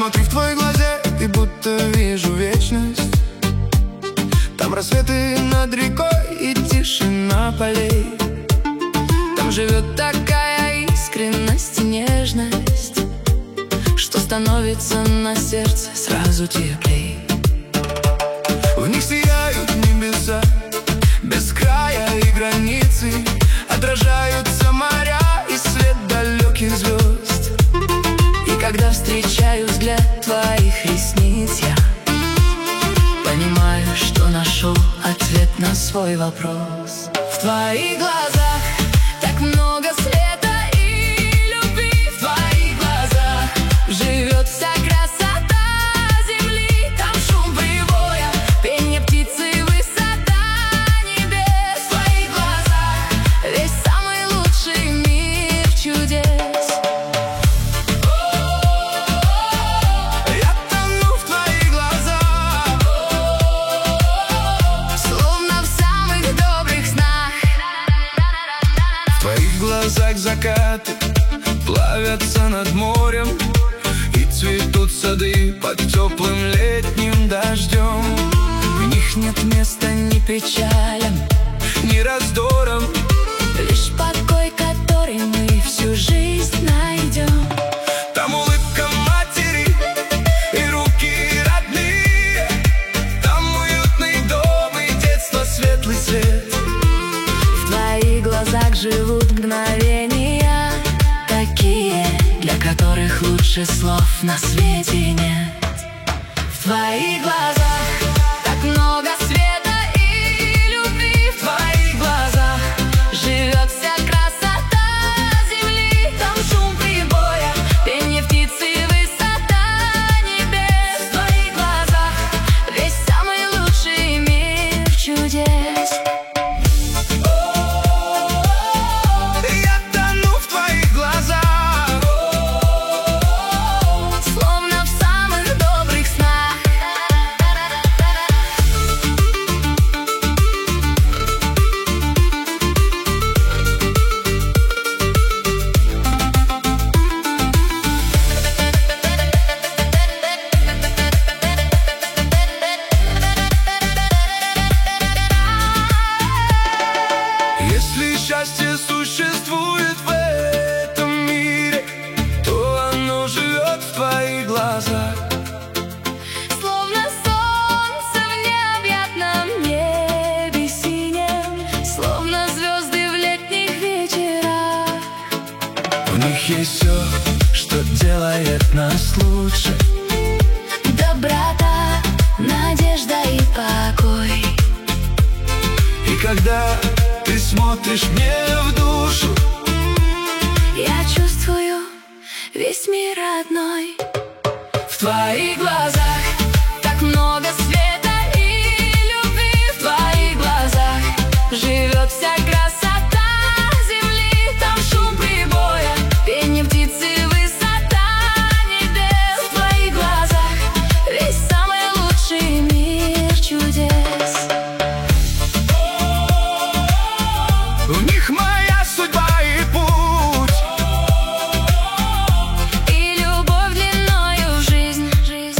смотрю в твои глаза и будто вижу вечность. Там рассветы над рекой и тишина полей. Там живет такая искренность и нежность, что становится на сердце сразу теплей. В них сияют небеса без края и границы, отражаются моря и свет далеких звезд. И когда встречаю взгляд твоих ресниц, я понимаю, что нашел ответ на свой вопрос. В твоих глазах так много света и любви. В твоих глазах живет вся красота земли. Там шум прибоя, пение птицы, высота небес. В твоих глазах весь самый лучший мир чудес. Я тону в твоих глазах, словно в самых добрых снах. В твоих глазах закаты плавятся над морем, и цветут сады под теплым летним дождем. В них нет места ни печалям, ни раздорам, лишь покой, который мы всю жизнь найдем. Там улыбка матери и руки родные, там уютный дом и детство, светлый свет. В твоих глазах живут мгновения такие, для которых лучше слов на свете нет. В твоих глазах так много света и любви. В твоих глазах живет вся красота земли. Там шум прибоя, пение птицы, высота небес. В твоих глазах весь самый лучший мир чудес. Я тону в твоих глазах, словно в самых добрых снах. Если счастье существует в этом мире, то оно живет в твоих глазах. Словно солнце в необъятном небе синем, словно звезды в летних вечерах. В них есть все, что делает нас лучше: доброта, надежда и покой. И когда ты смотришь мне в душу, я чувствую весь мир родной. В твоих глазах так много света и любви. В твоих глазах живет вся красота земли. Там шум прибоя, пение птицы, высота небес. В твоих глазах весь самый лучший мир чудес. В них моя судьба и путь, и любовь длиною в жизнь.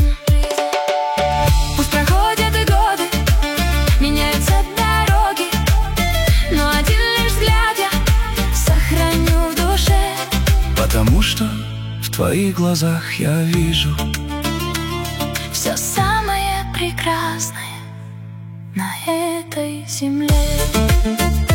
Пусть проходят и годы, меняются дороги, но один лишь взгляд я сохраню в душе. Потому что в твоих глазах я вижу все самое прекрасное на этой земле.